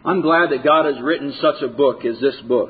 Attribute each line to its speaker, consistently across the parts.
Speaker 1: I'm glad that God has written such a book as this book.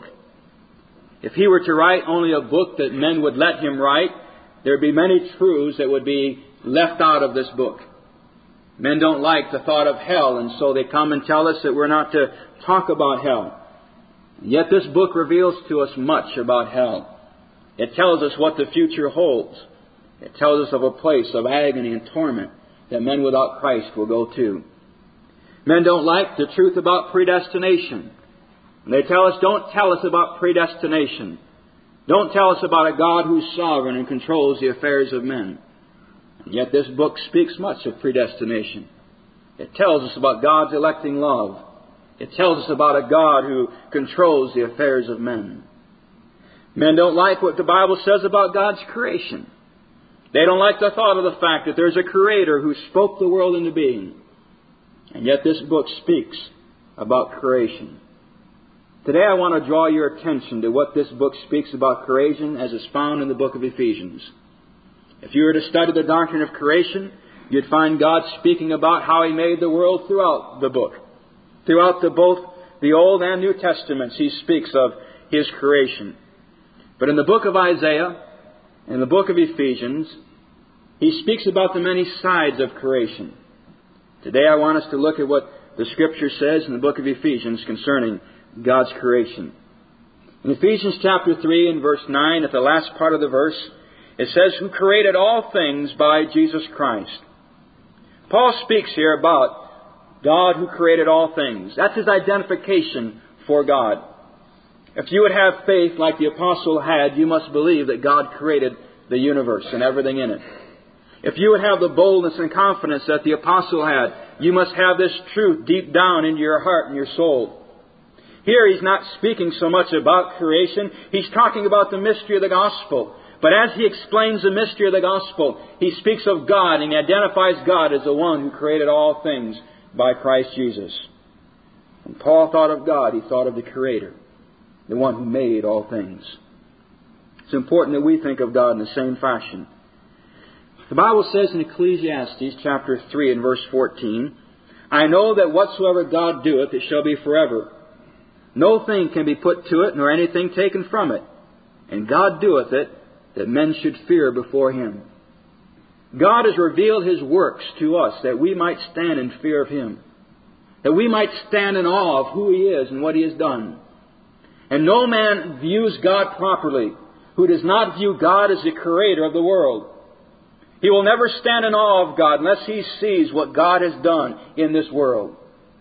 Speaker 1: If He were to write only a book that men would let Him write, there would be many truths that would be left out of this book. Men don't like the thought of hell, and so they come and tell us that we're not to talk about hell. And yet this book reveals to us much about hell. It tells us what the future holds. It tells us of a place of agony and torment that men without Christ will go to. Men don't like the truth about predestination. They tell us, don't tell us about predestination. Don't tell us about a God who's sovereign and controls the affairs of men. And yet this book speaks much of predestination. It tells us about God's electing love. It tells us about a God who controls the affairs of men. Men don't like what the Bible says about God's creation. They don't like the thought of the fact that there's a Creator who spoke the world into being. And yet this book speaks about creation. Today I want to draw your attention to what this book speaks about creation as is found in the book of Ephesians. If you were to study the doctrine of creation, you'd find God speaking about how He made the world throughout the book. Throughout both the Old and New Testaments, He speaks of His creation. But in the book of Isaiah, in the book of Ephesians, He speaks about the many sides of creation. Today I want us to look at what the Scripture says in the book of Ephesians concerning God's creation. In Ephesians chapter 3 and verse 9, at the last part of the verse, it says, who created all things by Jesus Christ. Paul speaks here about God who created all things. That's his identification for God. If you would have faith like the apostle had, you must believe that God created the universe and everything in it. If you would have the boldness and confidence that the apostle had, you must have this truth deep down into your heart and your soul. Here he's not speaking so much about creation. He's talking about the mystery of the gospel. But as he explains the mystery of the gospel, he speaks of God and he identifies God as the one who created all things by Christ Jesus. When Paul thought of God, he thought of the Creator, the one who made all things. It's important that we think of God in the same fashion. The Bible says in Ecclesiastes chapter 3 and verse 14, I know that whatsoever God doeth, it shall be forever. No thing can be put to it, nor anything taken from it. And God doeth it, that men should fear before Him. God has revealed His works to us, that we might stand in fear of Him. That we might stand in awe of who He is and what He has done. And no man views God properly who does not view God as the Creator of the world. He will never stand in awe of God unless he sees what God has done in this world.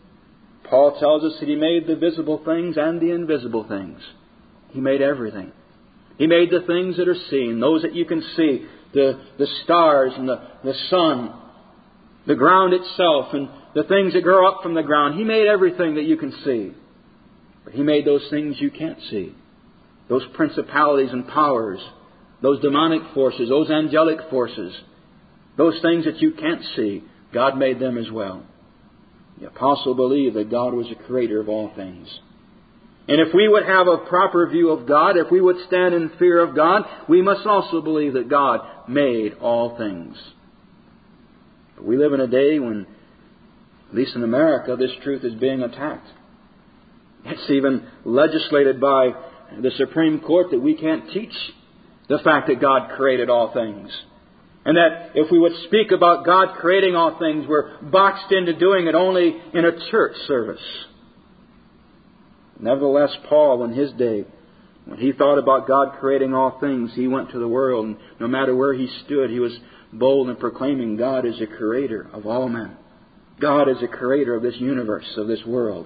Speaker 1: Paul tells us that He made the visible things and the invisible things. He made everything. He made the things that are seen, those that you can see, the stars and the sun, the ground itself and the things that grow up from the ground. He made everything that you can see. But He made those things you can't see. Those principalities and powers, those demonic forces, those angelic forces, those things that you can't see, God made them as well. The apostle believed that God was the Creator of all things. And if we would have a proper view of God, if we would stand in fear of God, we must also believe that God made all things. But we live in a day when, at least in America, this truth is being attacked. It's even legislated by the Supreme Court that we can't teach the fact that God created all things. And that if we would speak about God creating all things, we're boxed into doing it only in a church service. Nevertheless, Paul, in his day, when he thought about God creating all things, he went to the world, and no matter where he stood, he was bold in proclaiming God is the Creator of all men. God is the Creator of this universe, of this world.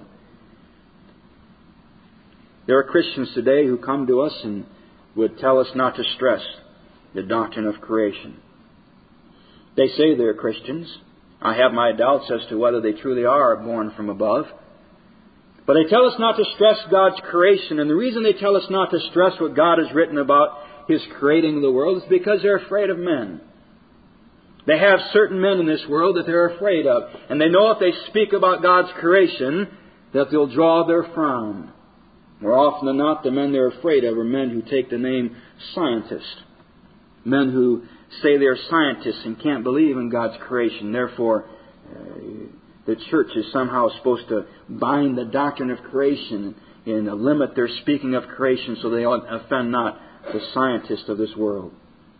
Speaker 1: There are Christians today who come to us and would tell us not to stress the doctrine of creation. They say they're Christians. I have my doubts as to whether they truly are born from above. But they tell us not to stress God's creation. And the reason they tell us not to stress what God has written about His creating the world is because they're afraid of men. They have certain men in this world that they're afraid of. And they know if they speak about God's creation, that they'll draw their frown. More often than not, the men they're afraid of are men who take the name scientist. Men who say they're scientists and can't believe in God's creation. Therefore, the church is somehow supposed to bind the doctrine of creation and limit their speaking of creation so they offend not the scientists of this world.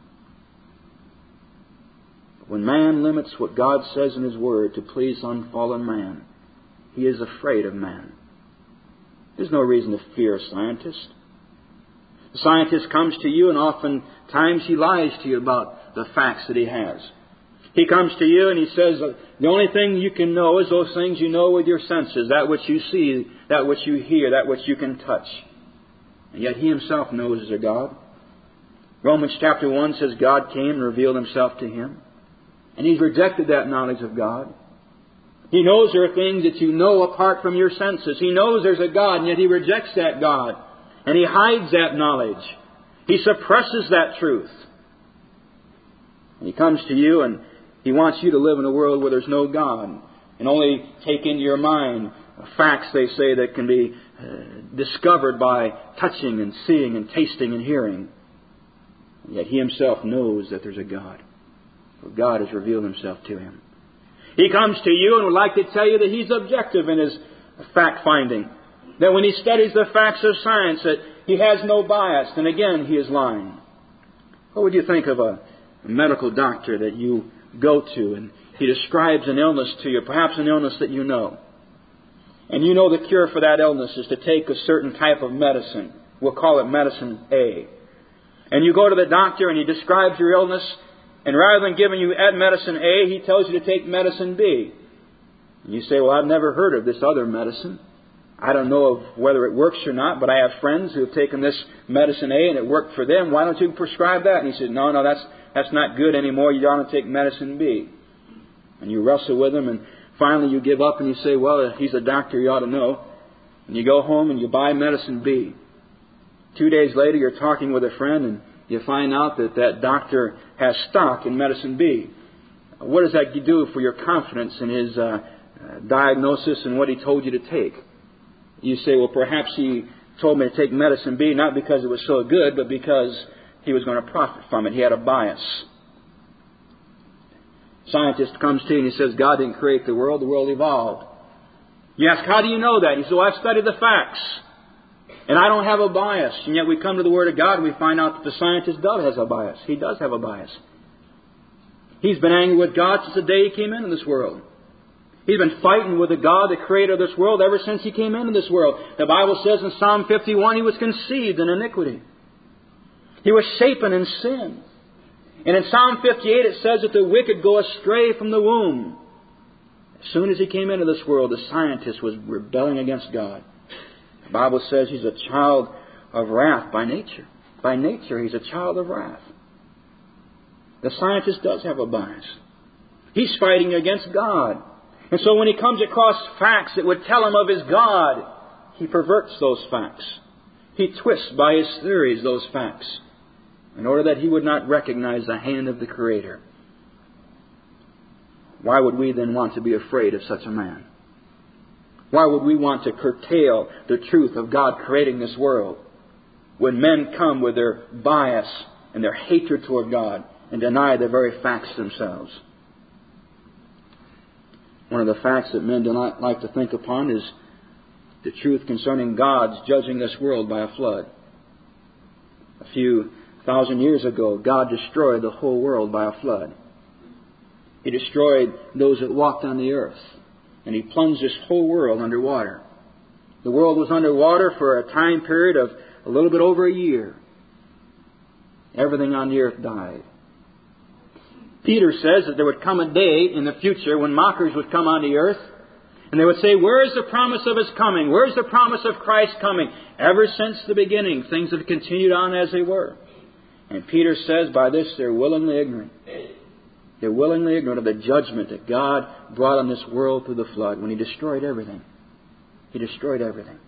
Speaker 1: When man limits what God says in His Word to please unfallen man, he is afraid of man. There's no reason to fear a scientist. The scientist comes to you and oftentimes he lies to you about the facts that he has. He comes to you and he says, the only thing you can know is those things you know with your senses, that which you see, that which you hear, that which you can touch. And yet he himself knows there's a God. Romans chapter 1 says God came and revealed Himself to him. And he's rejected that knowledge of God. He knows there are things that you know apart from your senses. He knows there's a God, and yet he rejects that God. And he hides that knowledge. He suppresses that truth. And he comes to you and he wants you to live in a world where there's no God and only take into your mind facts, they say, that can be discovered by touching and seeing and tasting and hearing. And yet he himself knows that there's a God. For God has revealed Himself to him. He comes to you and would like to tell you that he's objective in his fact-finding. That when he studies the facts of science, that he has no bias. And again, he is lying. What would you think of a medical doctor that you go to and he describes an illness to you, perhaps an illness that you know. And you know the cure for that illness is to take a certain type of medicine. We'll call it medicine A. And you go to the doctor and he describes your illness, and rather than giving you medicine A, he tells you to take medicine B. And you say, well, I've never heard of this other medicine. I don't know of whether it works or not, but I have friends who have taken this medicine A and it worked for them. Why don't you prescribe that? And he said, no, that's not good anymore. You ought to take medicine B. And you wrestle with him, and finally you give up and you say, well, he's a doctor, you ought to know. And you go home and you buy medicine B. 2 days later, you're talking with a friend and you find out that that doctor has stock in medicine B. What does that do for your confidence in his diagnosis and what he told you to take? You say, well, perhaps he told me to take medicine B not because it was so good, but because he was going to profit from it. He had a bias. Scientist comes to you and he says, God didn't create the world evolved. You ask, how do you know that? He says, well, I've studied the facts. And I don't have a bias. And yet we come to the Word of God and we find out that the scientist does have a bias. He does have a bias. He's been angry with God since the day He came into this world. He's been fighting with the God, the Creator of this world, ever since He came into this world. The Bible says in Psalm 51, He was conceived in iniquity. He was shapen in sin. And in Psalm 58 it says that the wicked go astray from the womb. As soon as He came into this world, the scientist was rebelling against God. The Bible says he's a child of wrath by nature. By nature, he's a child of wrath. The scientist does have a bias. He's fighting against God. And so when he comes across facts that would tell him of his God, he perverts those facts. He twists by his theories those facts in order that he would not recognize the hand of the Creator. Why would we then want to be afraid of such a man? Why would we want to curtail the truth of God creating this world when men come with their bias and their hatred toward God and deny the very facts themselves? One of the facts that men do not like to think upon is the truth concerning God's judging this world by a flood. A few thousand years ago, God destroyed the whole world by a flood. He destroyed those that walked on the earth. And He plunged this whole world underwater. The world was underwater for a time period of a little bit over a year. Everything on the earth died. Peter says that there would come a day in the future when mockers would come on the earth and they would say, where is the promise of His coming? Where is the promise of Christ coming? Ever since the beginning, things have continued on as they were. And Peter says by this they're willingly ignorant. They're willingly ignorant of the judgment that God brought on this world through the flood when He destroyed everything. He destroyed everything.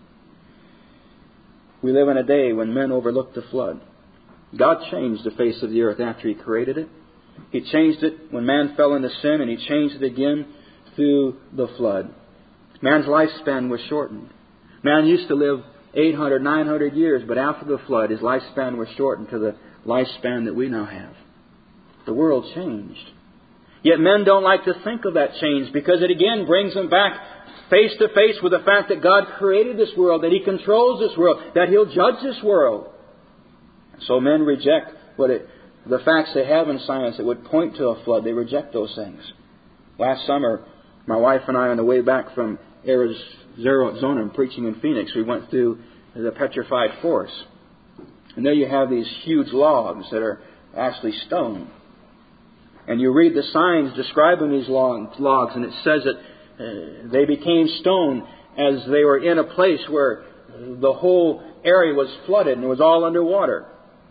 Speaker 1: We live in a day when men overlook the flood. God changed the face of the earth after He created it. He changed it when man fell into sin, and He changed it again through the flood. Man's lifespan was shortened. Man used to live 800, 900 years, but after the flood, his lifespan was shortened to the lifespan that we now have. The world changed. Yet men don't like to think of that change because it again brings them back face to face with the fact that God created this world, that He controls this world, that He'll judge this world. So men reject the facts they have in science that would point to a flood. They reject those things. Last summer, my wife and I, on the way back from Arizona preaching in Phoenix, we went through the petrified forest. And there you have these huge logs that are actually stone. And you read the signs describing these logs, and it says that they became stone as they were in a place where the whole area was flooded and it was all underwater.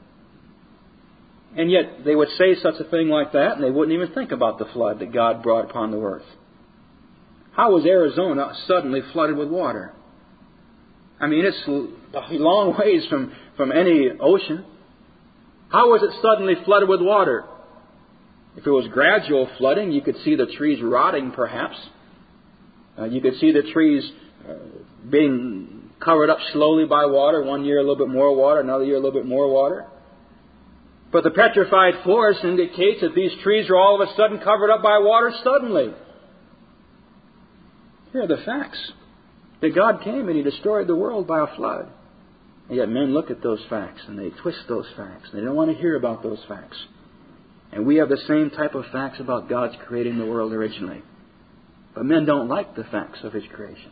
Speaker 1: And yet they would say such a thing like that, and they wouldn't even think about the flood that God brought upon the earth. How was Arizona suddenly flooded with water? I mean, it's a long ways from any ocean. How was it suddenly flooded with water? If it was gradual flooding, you could see the trees rotting, perhaps. You could see the trees being covered up slowly by water. One year a little bit more water, another year a little bit more water. But the petrified forest indicates that these trees are all of a sudden covered up by water suddenly. Here are the facts. That God came and He destroyed the world by a flood. And yet men look at those facts and they twist those facts. They don't want to hear about those facts. And we have the same type of facts about God's creating the world originally. But men don't like the facts of His creation.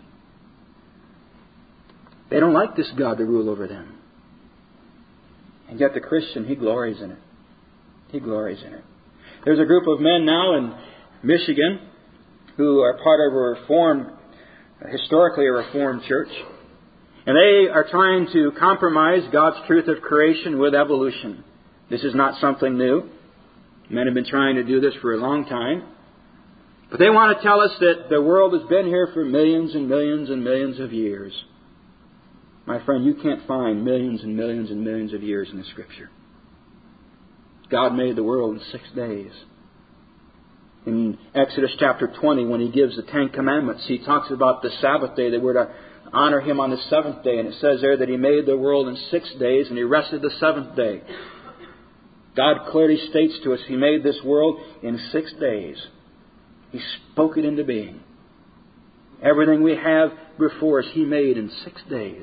Speaker 1: They don't like this God to rule over them. And yet the Christian, he glories in it. He glories in it. There's a group of men now in Michigan who are part of historically a Reformed church. And they are trying to compromise God's truth of creation with evolution. This is not something new. Men have been trying to do this for a long time. But they want to tell us that the world has been here for millions and millions and millions of years. My friend, you can't find millions and millions and millions of years in the Scripture. God made the world in 6 days. In Exodus chapter 20, when He gives the Ten Commandments, He talks about the Sabbath day, that we're to honor Him on the seventh day. And it says there that He made the world in 6 days and He rested the seventh day. God clearly states to us He made this world in 6 days. He spoke it into being. Everything we have before us He made in 6 days.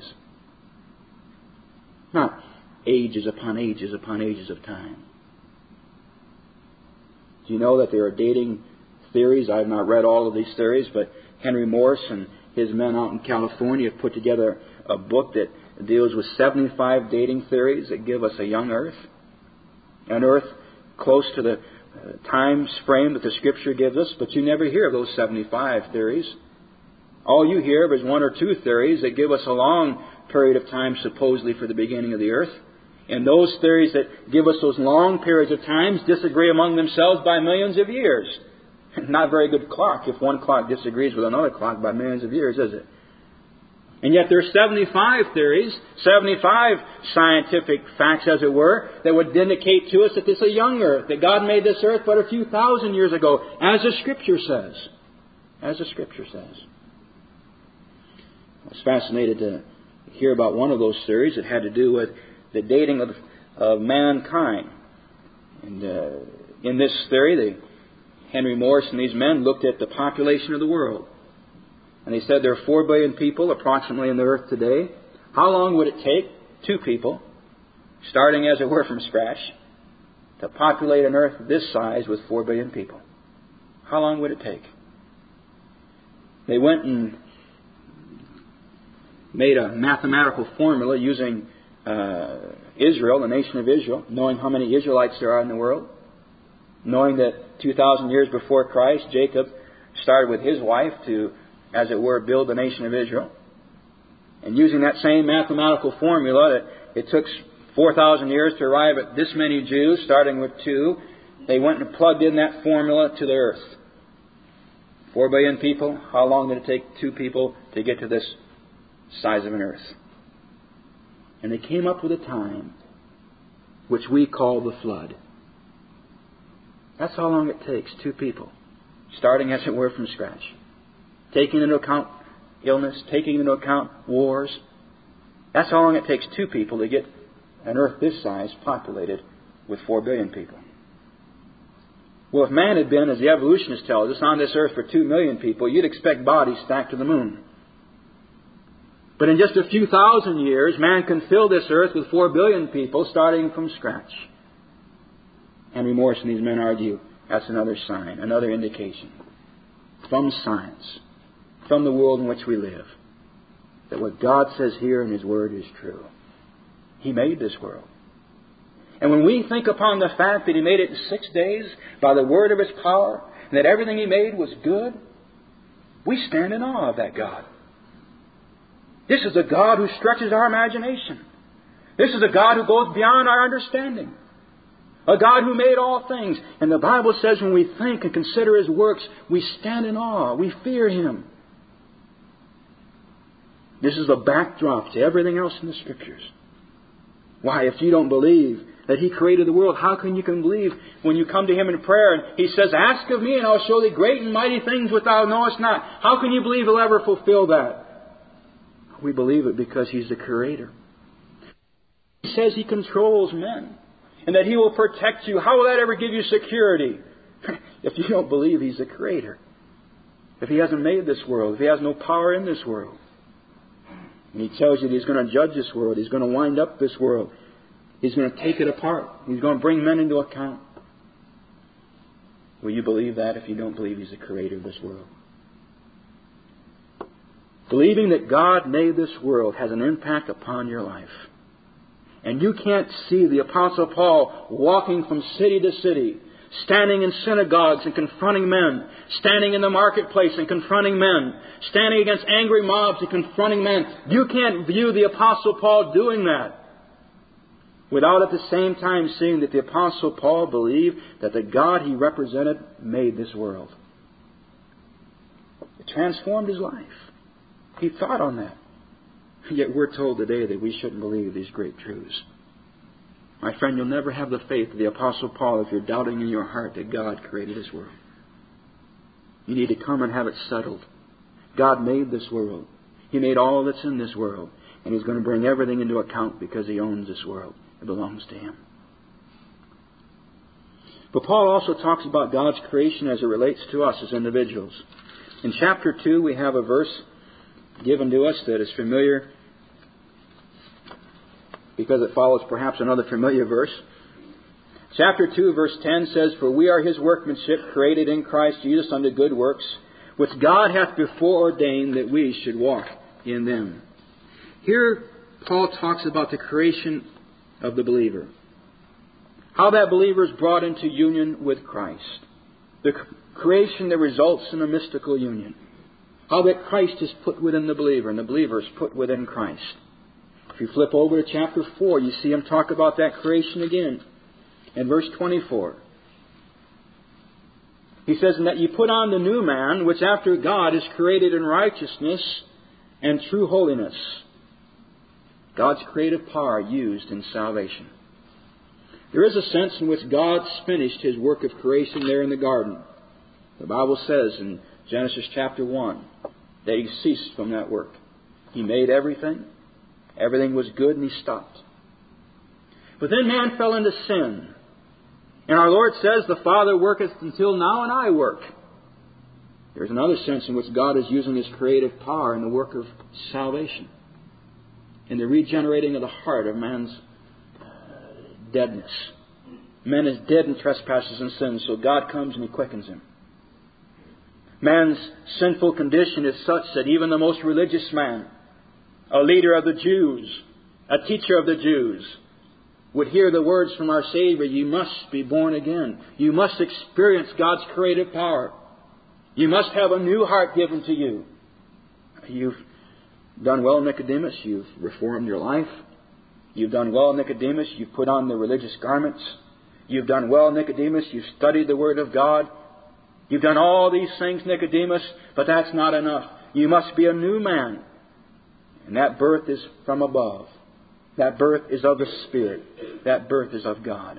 Speaker 1: Not ages upon ages upon ages of time. Do you know that there are dating theories? I've not read all of these theories, but Henry Morse and his men out in California have put together a book that deals with 75 dating theories that give us a young earth. An earth close to the time frame that the Scripture gives us, but you never hear of those 75 theories. All you hear of is 1 or 2 theories that give us a long period of time supposedly for the beginning of the earth. And those theories that give us those long periods of time disagree among themselves by millions of years. Not a very good clock if one clock disagrees with another clock by millions of years, is it? And yet there are 75 theories, 75 scientific facts, as it were, that would indicate to us that this is a young earth, that God made this earth but a few thousand years ago, as the Scripture says. As the Scripture says. I was fascinated to hear about one of those theories that had to do with the dating of mankind. And in this theory, Henry Morse and these men looked at the population of the world. And they said there are 4 billion people approximately on the earth today. How long would it take 2 people, starting as it were from scratch, to populate an earth this size with 4 billion people? How long would it take? They went and made a mathematical formula using Israel, the nation of Israel, knowing how many Israelites there are in the world, knowing that 2,000 years before Christ, Jacob started with his wife to, as it were, build the nation of Israel. And using that same mathematical formula, that it took 4,000 years to arrive at this many Jews, starting with 2, they went and plugged in that formula to the earth. 4 billion people, how long did it take 2 people to get to this size of an earth? And they came up with a time which we call the flood. That's how long it takes 2 people, starting as it were from scratch, taking into account illness, taking into account wars. That's how long it takes 2 people to get an earth this size populated with 4 billion people. Well, if man had been, as the evolutionists tell us, on this earth for 2 million people, you'd expect bodies stacked to the moon. But in just a few thousand years, man can fill this earth with 4 billion people starting from scratch. Henry Morris and these men argue that's another sign, another indication from science, from the world in which we live, that what God says here in His Word is true. He made this world. And when we think upon the fact that He made it in 6 days by the word of His power, and that everything He made was good, we stand in awe of that God. This is a God who stretches our imagination. This is a God who goes beyond our understanding. A God who made all things. And the Bible says when we think and consider His works, we stand in awe. We fear Him. This is the backdrop to everything else in the Scriptures. Why, if you don't believe that He created the world, how can you believe when you come to Him in prayer and He says, ask of me and I'll show thee great and mighty things which thou knowest not? How can you believe He'll ever fulfill that? We believe it because He's the Creator. He says He controls men and that He will protect you. How will that ever give you security? If you don't believe He's the Creator. If He hasn't made this world. If He has no power in this world. And He tells you that He's going to judge this world. He's going to wind up this world. He's going to take it apart. He's going to bring men into account. Will you believe that if you don't believe He's the Creator of this world? Believing that God made this world has an impact upon your life. And you can't see the Apostle Paul walking from city to city, standing in synagogues and confronting men, standing in the marketplace and confronting men, standing against angry mobs and confronting men. You can't view the Apostle Paul doing that without at the same time seeing that the Apostle Paul believed that the God he represented made this world. It transformed his life. He thought on that. Yet we're told today that we shouldn't believe these great truths. My friend, you'll never have the faith of the Apostle Paul if you're doubting in your heart that God created this world. You need to come and have it settled. God made this world. He made all that's in this world. And He's going to bring everything into account because He owns this world. It belongs to Him. But Paul also talks about God's creation as it relates to us as individuals. In chapter 2, we have a verse given to us that is familiar because it follows perhaps another familiar verse. Chapter 2, verse 10 says, For we are His workmanship, created in Christ Jesus unto good works, which God hath before ordained that we should walk in them. Here, Paul talks about the creation of the believer. How that believer is brought into union with Christ. The creation that results in a mystical union. How that Christ is put within the believer and the believer is put within Christ. If you flip over to chapter 4, you see him talk about that creation again. In verse 24. He says, And that ye put on the new man, which after God is created in righteousness and true holiness. God's creative power used in salvation. There is a sense in which God's finished His work of creation there in the garden. The Bible says in Genesis chapter 1 that He ceased from that work. He made everything. Everything was good and He stopped. But then man fell into sin. And our Lord says, The Father worketh until now and I work. There's another sense in which God is using His creative power in the work of salvation. In the regenerating of the heart of man's deadness. Man is dead in trespasses and sins, so God comes and He quickens him. Man's sinful condition is such that even the most religious man, a leader of the Jews, a teacher of the Jews, would hear the words from our Savior, You must be born again. You must experience God's creative power. You must have a new heart given to you. You've done well, Nicodemus. You've reformed your life. You've done well, Nicodemus. You've put on the religious garments. You've done well, Nicodemus. You've studied the Word of God. You've done all these things, Nicodemus, but that's not enough. You must be a new man. And that birth is from above. That birth is of the Spirit. That birth is of God.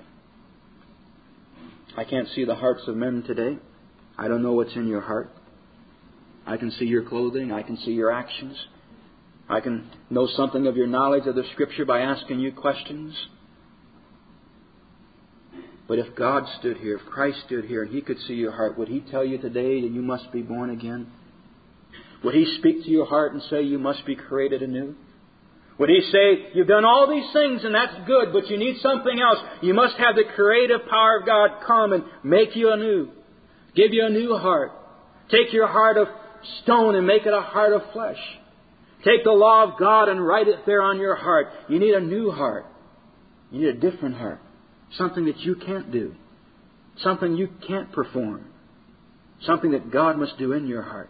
Speaker 1: I can't see the hearts of men today. I don't know what's in your heart. I can see your clothing. I can see your actions. I can know something of your knowledge of the Scripture by asking you questions. But if God stood here, if Christ stood here and He could see your heart, would He tell you today that you must be born again? Would He speak to your heart and say you must be created anew? Would He say, you've done all these things and that's good, but you need something else. You must have the creative power of God come and make you anew. Give you a new heart. Take your heart of stone and make it a heart of flesh. Take the law of God and write it there on your heart. You need a new heart. You need a different heart. Something that you can't do. Something you can't perform. Something that God must do in your heart.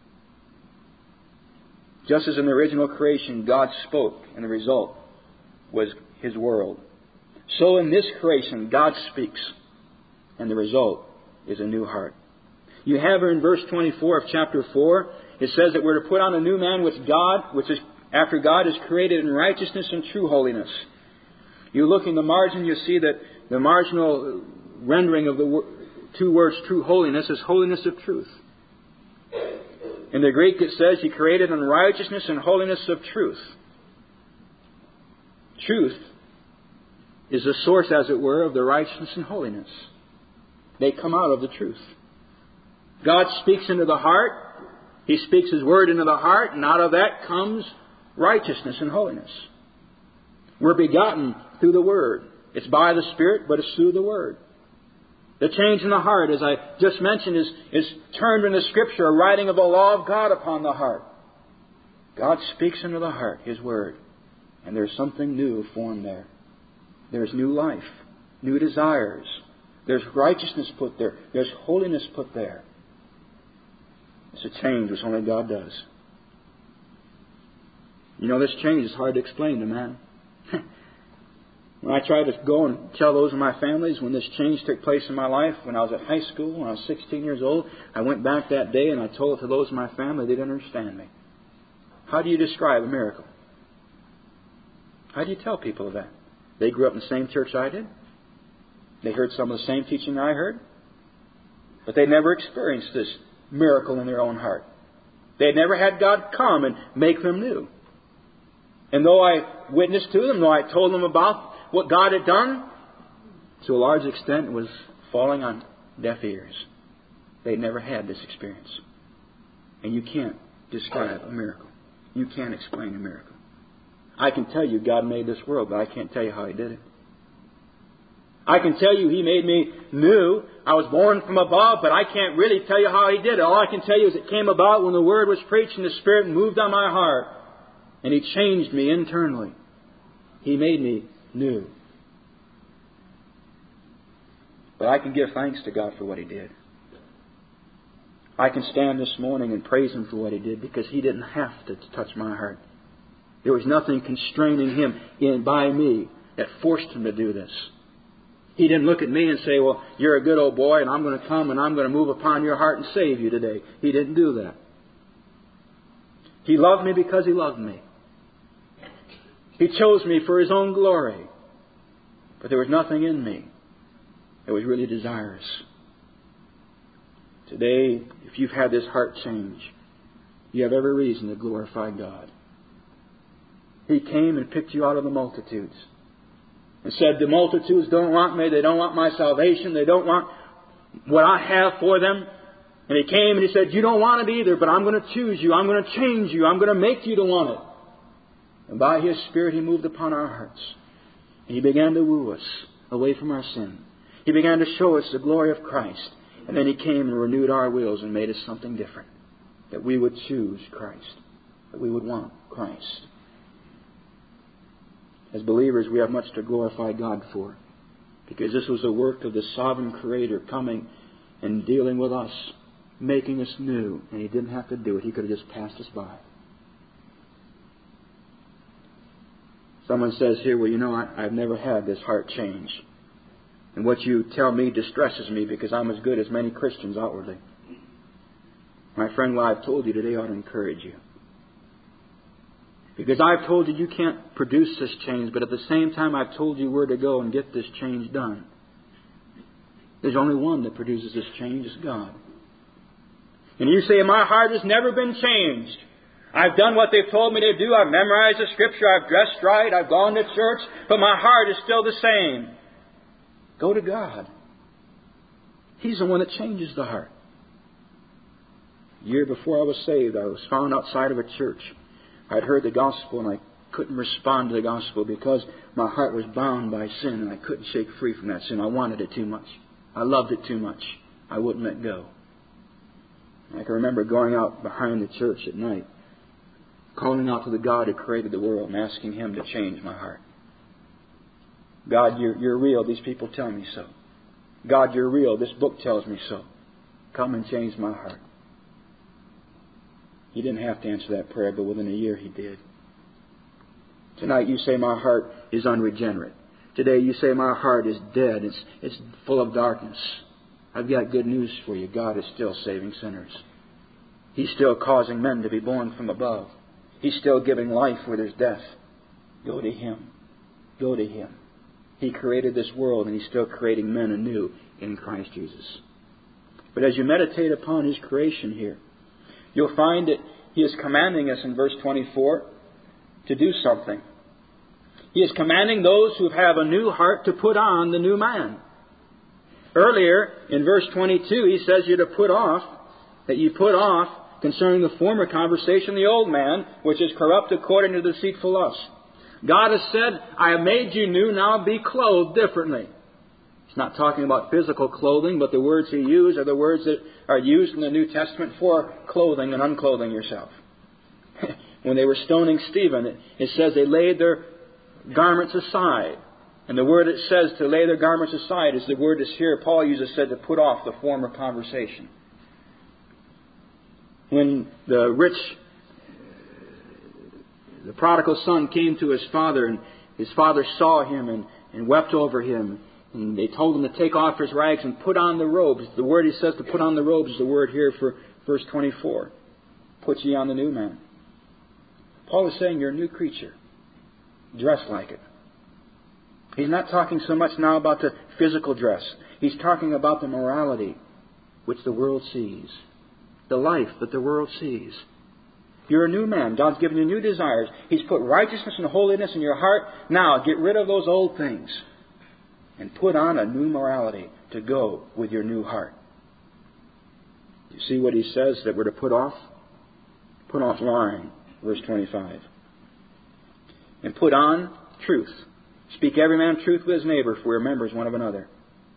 Speaker 1: Just as in the original creation, God spoke and the result was His world. So in this creation, God speaks and the result is a new heart. You have her in verse 24 of chapter 4. It says that we're to put on a new man which is after God is created in righteousness and true holiness. You look in the margin, you see that the marginal rendering of the two words true holiness is holiness of truth. In the Greek it says He created in righteousness and holiness of truth. Truth is the source, as it were, of the righteousness and holiness. They come out of the truth. God speaks into the heart. He speaks His Word into the heart, and out of that comes righteousness and holiness. We're begotten through the Word. It's by the Spirit, but it's through the Word. The change in the heart, as I just mentioned, is termed in the Scripture a writing of the law of God upon the heart. God speaks into the heart, His Word, and there's something new formed there. There's new life, new desires. There's righteousness put there. There's holiness put there. It's a change which only God does. You know, this change is hard to explain to man. When I try to go and tell those in my families when this change took place in my life, when I was at high school, when I was 16 years old, I went back that day and I told it to those in my family, they didn't understand me. How do you describe a miracle? How do you tell people of that? They grew up in the same church I did. They heard some of the same teaching I heard. But they never experienced this miracle in their own heart. They had never had God come and make them new. And though I witnessed to them, though I told them about what God had done, to a large extent it was falling on deaf ears. They'd never had this experience. And you can't describe a miracle. You can't explain a miracle. I can tell you God made this world, but I can't tell you how He did it. I can tell you He made me new. I was born from above, but I can't really tell you how He did it. All I can tell you is it came about when the Word was preached and the Spirit moved on my heart. And He changed me internally. He made me new. But I can give thanks to God for what He did. I can stand this morning and praise Him for what He did because He didn't have to touch my heart. There was nothing constraining Him by me that forced Him to do this. He didn't look at me and say, well, you're a good old boy and I'm going to come and I'm going to move upon your heart and save you today. He didn't do that. He loved me because He loved me. He chose me for His own glory. But there was nothing in me that was really desirous. Today, if you've had this heart change, you have every reason to glorify God. He came and picked you out of the multitudes and said, the multitudes don't want me. They don't want my salvation. They don't want what I have for them. And He came and He said, you don't want it either, but I'm going to choose you. I'm going to change you. I'm going to make you to want it. And by His Spirit He moved upon our hearts. And He began to woo us away from our sin. He began to show us the glory of Christ. And then He came and renewed our wills and made us something different. That we would choose Christ. That we would want Christ. As believers, we have much to glorify God for. Because this was the work of the sovereign Creator coming and dealing with us. Making us new. And He didn't have to do it. He could have just passed us by. Someone says here, well, you know, I've never had this heart change. And what you tell me distresses me because I'm as good as many Christians outwardly. My friend, what I've told you today ought to encourage you. Because I've told you you can't produce this change, but at the same time I've told you where to go and get this change done. There's only one that produces this change, it's God. And you say, my heart has never been changed. I've done what they've told me to do. I've memorized the Scripture. I've dressed right. I've gone to church. But my heart is still the same. Go to God. He's the one that changes the heart. A year before I was saved, I was found outside of a church. I'd heard the gospel and I couldn't respond to the gospel because my heart was bound by sin and I couldn't shake free from that sin. I wanted it too much. I loved it too much. I wouldn't let go. I can remember going out behind the church at night, calling out to the God who created the world and asking Him to change my heart. God, you're real. These people tell me so. God, you're real. This book tells me so. Come and change my heart. He didn't have to answer that prayer, but within a year He did. Tonight you say my heart is unregenerate. Today you say my heart is dead. It's full of darkness. I've got good news for you. God is still saving sinners. He's still causing men to be born from above. He's still giving life where there's death. Go to Him. Go to Him. He created this world and He's still creating men anew in Christ Jesus. But as you meditate upon His creation here, you'll find that He is commanding us in verse 24 to do something. He is commanding those who have a new heart to put on the new man. Earlier in verse 22 He says you to put off, that you put off concerning the former conversation the old man, which is corrupt according to deceitful lust. God has said, I have made you new, now be clothed differently. He's not talking about physical clothing, but the words He used are the words that are used in the New Testament for clothing and unclothing yourself. When they were stoning Stephen, it says they laid their garments aside. And the word it says to lay their garments aside is the word that's here Paul uses, said to put off the former conversation. When the prodigal son came to his father, and his father saw him and wept over him, and they told him to take off his rags and put on the robes. The word he says to put on the robes is the word here for verse 24. Put ye on the new man. Paul is saying you're a new creature. Dress like it. He's not talking so much now about the physical dress. He's talking about the morality which the world sees. The life that the world sees. You're a new man. God's given you new desires. He's put righteousness and holiness in your heart. Now, get rid of those old things and put on a new morality to go with your new heart. You see what He says that we're to put off? Put off lying, verse 25. And put on truth. Speak every man truth with his neighbor, for we're members one of another.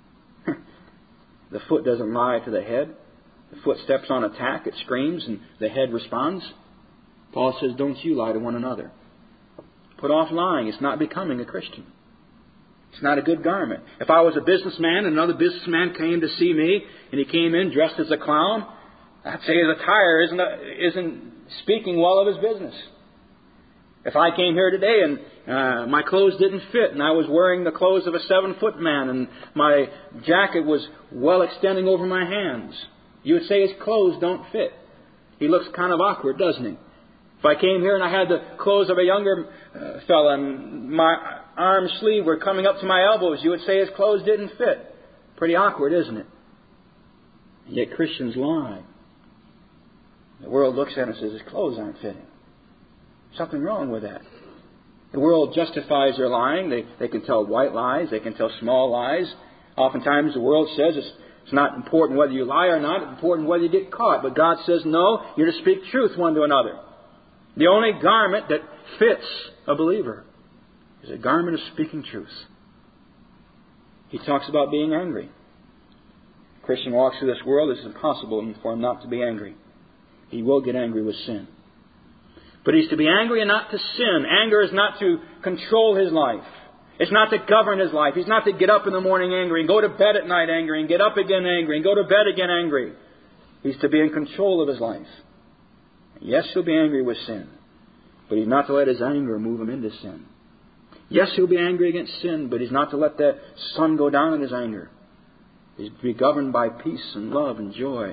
Speaker 1: The foot doesn't lie to the head. The foot steps on a tack, it screams, and the head responds. Paul says, don't you lie to one another. Put off lying. It's not becoming a Christian. It's not a good garment. If I was a businessman and another businessman came to see me, and he came in dressed as a clown, I'd say his attire isn't speaking well of his business. If I came here today and my clothes didn't fit and I was wearing the clothes of a 7-foot man and my jacket was well extending over my hands, you would say his clothes don't fit. He looks kind of awkward, doesn't he? If I came here and I had the clothes of a younger fella and my arm sleeve were coming up to my elbows, you would say his clothes didn't fit. Pretty awkward, isn't it? And yet Christians lie. The world looks at him and says his clothes aren't fitting. Something wrong with that. The world justifies their lying. They can tell white lies. They can tell small lies. Oftentimes the world says it's not important whether you lie or not. It's important whether you get caught. But God says, no, you're to speak truth one to another. The only garment that fits a believer is a garment of speaking truth. He talks about being angry. A Christian walks through this world, it's impossible for him not to be angry. He will get angry with sin. But he's to be angry and not to sin. Anger is not to control his life. It's not to govern his life. He's not to get up in the morning angry and go to bed at night angry and get up again angry and go to bed again angry. He's to be in control of his life. Yes, he'll be angry with sin, but he's not to let his anger move him into sin. Yes, he'll be angry against sin, but he's not to let that sun go down in his anger. He's to be governed by peace and love and joy.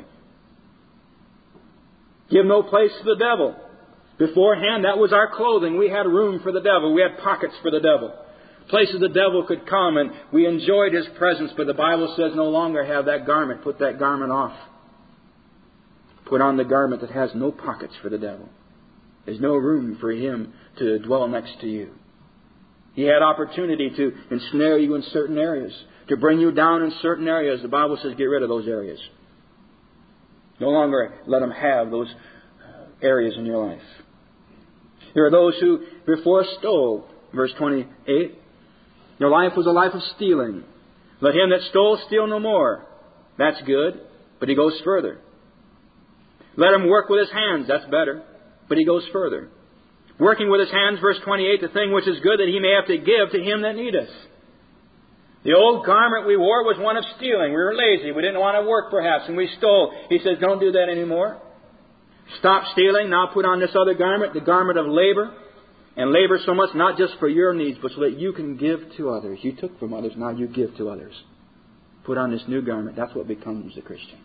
Speaker 1: Give no place to the devil. Beforehand, that was our clothing. We had room for the devil. We had pockets for the devil. Places the devil could come, and we enjoyed his presence. But the Bible says no longer have that garment. Put that garment off. Put on the garment that has no pockets for the devil. There's no room for him to dwell next to you. He had opportunity to ensnare you in certain areas, to bring you down in certain areas. The Bible says get rid of those areas. No longer let them have those areas in your life. There are those who before stole. Verse 28. Your life was a life of stealing. Let him that stole steal no more. That's good, but he goes further. Let him work with his hands. That's better, but he goes further. Working with his hands, verse 28, the thing which is good that he may have to give to him that needeth. The old garment we wore was one of stealing. We were lazy. We didn't want to work perhaps, and we stole. He says, don't do that anymore. Stop stealing. Now put on this other garment, the garment of labor. And labor so much not just for your needs, but so that you can give to others. You took from others, now you give to others. Put on this new garment. That's what becomes a Christian.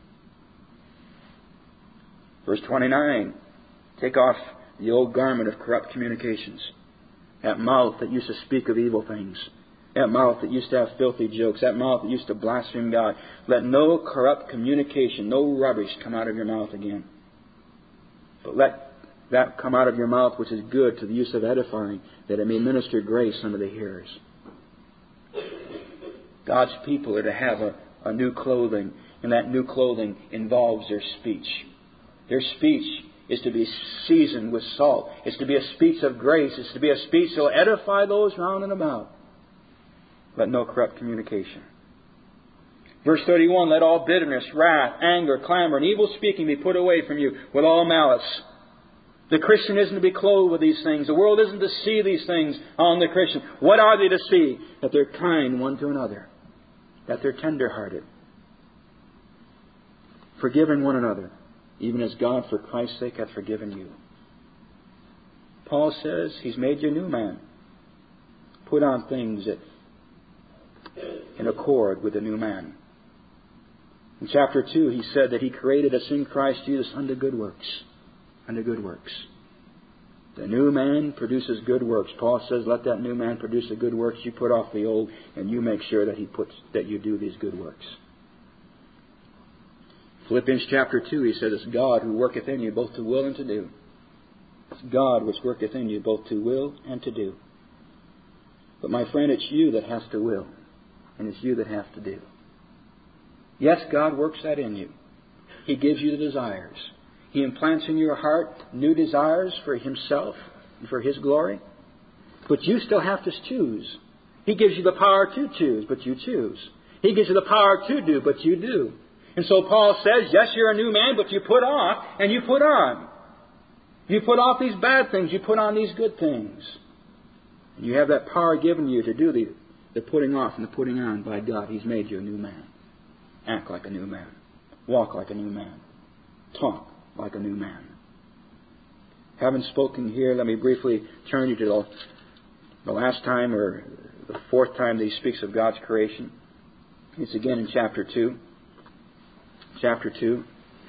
Speaker 1: Verse 29. Take off the old garment of corrupt communications. That mouth that used to speak of evil things. That mouth that used to have filthy jokes. That mouth that used to blaspheme God. Let no corrupt communication, no rubbish come out of your mouth again. But let that come out of your mouth which is good to the use of edifying, that it may minister grace unto the hearers. God's people are to have a new clothing, and that new clothing involves their speech. Their speech is to be seasoned with salt. It's to be a speech of grace. It's to be a speech that will edify those round and about. Let no corrupt communication. Verse 31, let all bitterness, wrath, anger, clamor, and evil speaking be put away from you with all malice. The Christian isn't to be clothed with these things. The world isn't to see these things on the Christian. What are they to see? That they're kind one to another. That they're tender-hearted. Forgiving one another, even as God for Christ's sake hath forgiven you. Paul says He's made you a new man. Put on things that in accord with the new man. In chapter 2, he said that He created us in Christ Jesus unto good works. Unto good works. The new man produces good works. Paul says, let that new man produce the good works. You put off the old, and you make sure that you do these good works. Philippians chapter 2, he said, it's God who worketh in you both to will and to do. It's God which worketh in you both to will and to do. But my friend, it's you that has to will, and it's you that have to do. Yes, God works that in you. He gives you the desires. He implants in your heart new desires for Himself and for His glory. But you still have to choose. He gives you the power to choose, but you choose. He gives you the power to do, but you do. And so Paul says, yes, you're a new man, but you put off and you put on. You put off these bad things, you put on these good things. And you have that power given you to do the putting off and the putting on by God. He's made you a new man. Act like a new man. Walk like a new man. Talk like a new man. Having spoken here, let me briefly turn you to the last time or the fourth time that he speaks of God's creation. It's again in chapter 2. Chapter 2.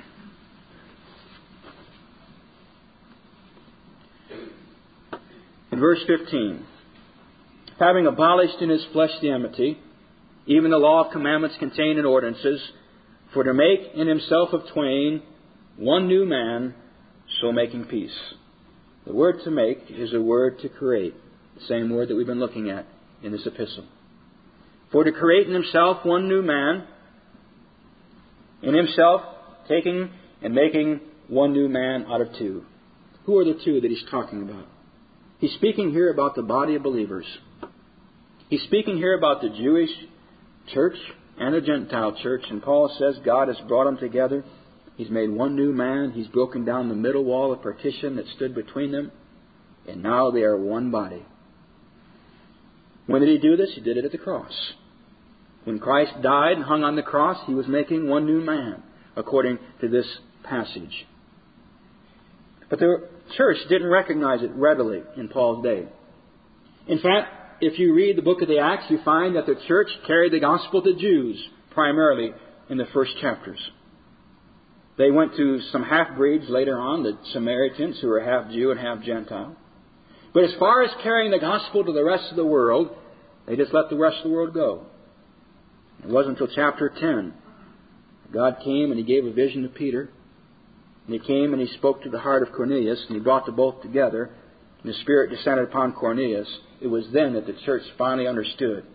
Speaker 1: In verse 15. Having abolished in His flesh the enmity, even the law of commandments contained in ordinances, for to make in Himself of twain one new man, so making peace. The word to make is a word to create, the same word that we've been looking at in this epistle. For to create in Himself one new man, in Himself taking and making one new man out of two. Who are the two that He's talking about? He's speaking here about the body of believers. He's speaking here about the Jewish church and the Gentile church. And Paul says God has brought them together. He's made one new man. He's broken down the middle wall of partition that stood between them. And now they are one body. When did He do this? He did it at the cross. When Christ died and hung on the cross, He was making one new man, according to this passage. But the church didn't recognize it readily in Paul's day. In fact, if you read the book of the Acts, you find that the church carried the gospel to Jews, primarily in the first chapters. They went to some half-breeds later on, the Samaritans, who were half Jew and half Gentile. But as far as carrying the gospel to the rest of the world, they just let the rest of the world go. It wasn't until chapter 10. God came and He gave a vision to Peter. And He came and He spoke to the heart of Cornelius, and He brought the both together. And the Spirit descended upon Cornelius. It was then that the church finally understood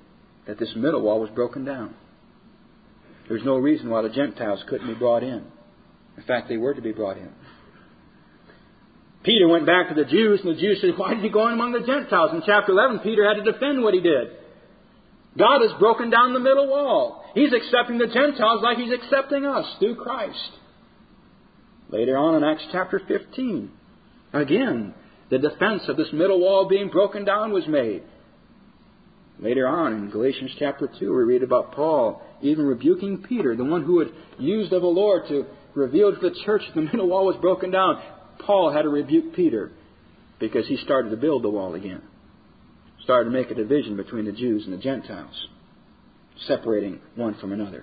Speaker 1: that this middle wall was broken down. There's no reason why the Gentiles couldn't be brought in. In fact, they were to be brought in. Peter went back to the Jews, and the Jews said, why did he go in among the Gentiles? In chapter 11, Peter had to defend what he did. God has broken down the middle wall. He's accepting the Gentiles like He's accepting us through Christ. Later on in Acts chapter 15, again, the defense of this middle wall being broken down was made. Later on in Galatians chapter 2, we read about Paul even rebuking Peter, the one who had used of the Lord to reveal to the church the middle wall was broken down. Paul had to rebuke Peter because he started to build the wall again. Started to make a division between the Jews and the Gentiles, separating one from another.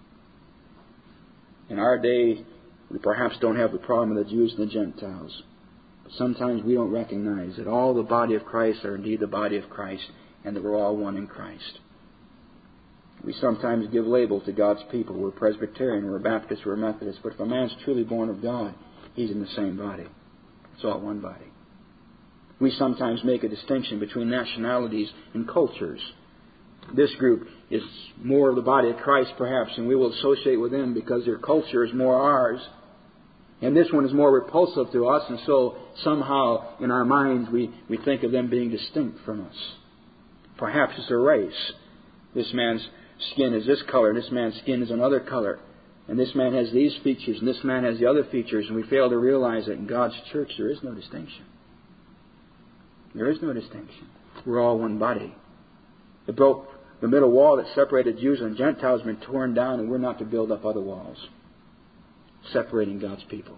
Speaker 1: In our day, we perhaps don't have the problem of the Jews and the Gentiles. But sometimes we don't recognize that all the body of Christ are indeed the body of Christ, and that we're all one in Christ. We sometimes give labels to God's people. We're Presbyterian, we're Baptist, we're Methodist. But if a man's truly born of God, he's in the same body. It's all one body. We sometimes make a distinction between nationalities and cultures. This group is more of the body of Christ, perhaps, and we will associate with them because their culture is more ours. And this one is more repulsive to us, and so somehow in our minds we think of them being distinct from us. Perhaps it's a race. This man's skin is this color, and this man's skin is another color. And this man has these features, and this man has the other features, and we fail to realize that in God's church there is no distinction. There is no distinction. We're all one body. The middle wall that separated Jews and Gentiles has been torn down, and we're not to build up other walls separating God's people.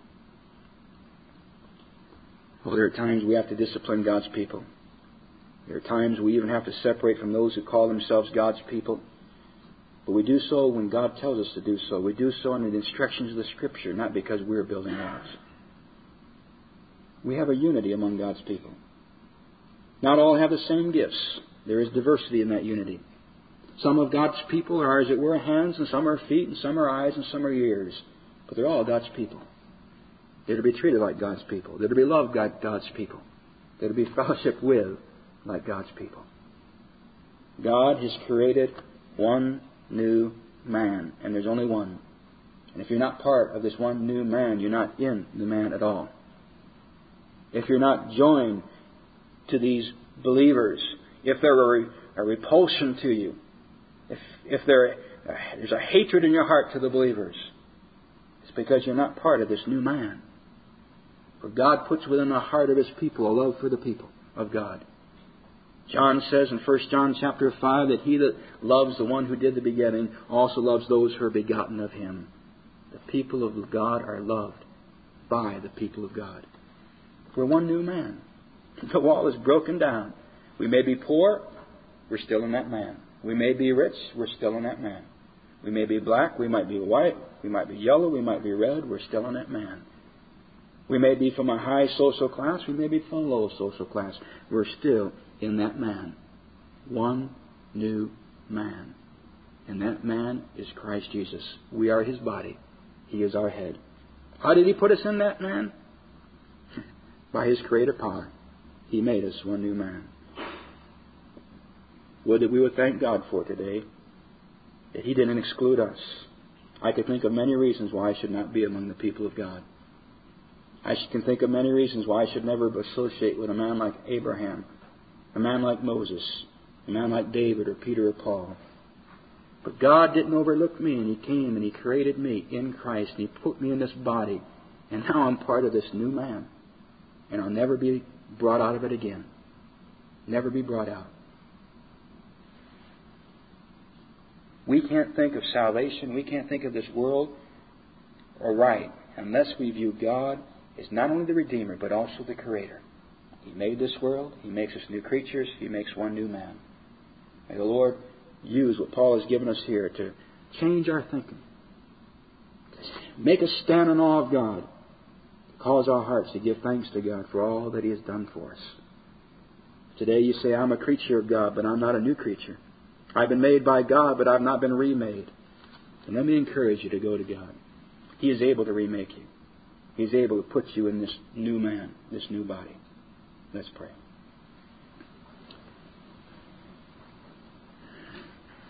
Speaker 1: Well, there are times we have to discipline God's people. There are times we even have to separate from those who call themselves God's people. But we do so when God tells us to do so. We do so under the instructions of the Scripture, not because we're building walls. We have a unity among God's people. Not all have the same gifts. There is diversity in that unity. Some of God's people are, as it were, hands, and some are feet, and some are eyes, and some are ears. But they're all God's people. They're to be treated like God's people. They're to be loved like God's people. They're to be fellowshiped with like God's people. God has created one new man, and there's only one. And if you're not part of this one new man, you're not in the man at all. If you're not joined to these believers, if they're a repulsion to you, if there's a hatred in your heart to the believers, it's because you're not part of this new man. For God puts within the heart of His people a love for the people of God. John says in 1 John chapter 5 that he that loves the one who did the beginning also loves those who are begotten of Him. The people of God are loved by the people of God. We're one new man. The wall is broken down. We may be poor, we're still in that man. We may be rich, we're still in that man. We may be black, we might be white, we might be yellow, we might be red, we're still in that man. We may be from a high social class, we may be from a low social class. We're still in that man. One new man. And that man is Christ Jesus. We are His body. He is our head. How did He put us in that man? By His creative power. He made us one new man. Would that we would thank God for today that He didn't exclude us. I could think of many reasons why I should not be among the people of God. I can think of many reasons why I should never associate with a man like Abraham, a man like Moses, a man like David or Peter or Paul. But God didn't overlook me, and He came and He created me in Christ, and He put me in this body, and now I'm part of this new man. And I'll never be brought out of it again. Never be brought out. We can't think of salvation, we can't think of this world aright unless we view God as not only the Redeemer, but also the Creator. He made this world. He makes us new creatures. He makes one new man. May the Lord use what Paul has given us here to change our thinking. Make us stand in awe of God. Cause our hearts to give thanks to God for all that He has done for us. Today you say, I'm a creature of God, but I'm not a new creature. I've been made by God, but I've not been remade. And let me encourage you to go to God. He is able to remake you. He is able to put you in this new man, this new body. Let's pray.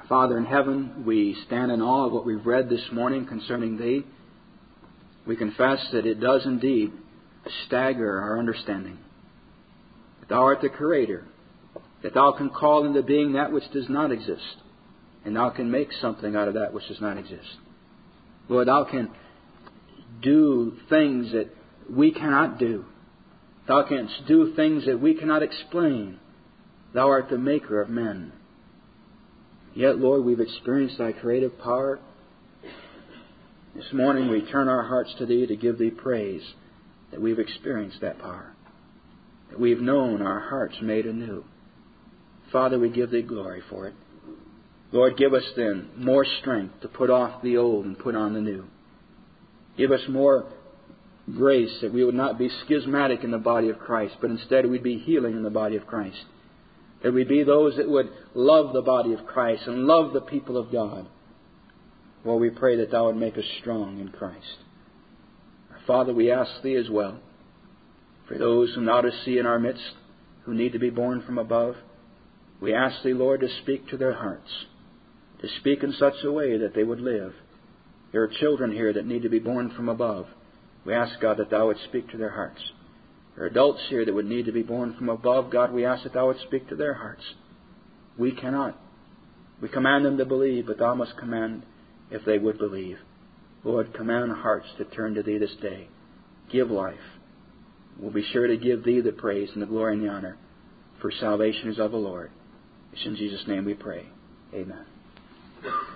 Speaker 1: Father in heaven, we stand in awe of what we've read this morning concerning Thee. We confess that it does indeed stagger our understanding. That Thou art the Creator, that Thou can call into being that which does not exist, and Thou can make something out of that which does not exist. Lord, Thou can do things that we cannot do. Thou canst do things that we cannot explain. Thou art the maker of men. Yet, Lord, we've experienced Thy creative power. This morning we turn our hearts to Thee to give Thee praise that we've experienced that power, that we've known our hearts made anew. Father, we give Thee glory for it. Lord, give us then more strength to put off the old and put on the new. Give us more grace that we would not be schismatic in the body of Christ, but instead we'd be healing in the body of Christ. That we be those that would love the body of Christ and love the people of God. Lord, we pray that Thou would make us strong in Christ. Father, we ask Thee as well for those whom Thou dost see in our midst who need to be born from above. We ask Thee, Lord, to speak to their hearts, to speak in such a way that they would live. There are children here that need to be born from above. We ask, God, that Thou would speak to their hearts. There are adults here that would need to be born from above. God, we ask that Thou would speak to their hearts. We cannot. We command them to believe, but Thou must command if they would believe. Lord, command hearts to turn to Thee this day. Give life. We'll be sure to give Thee the praise and the glory and the honor, for salvation is of the Lord. It's in Jesus' name we pray. Amen.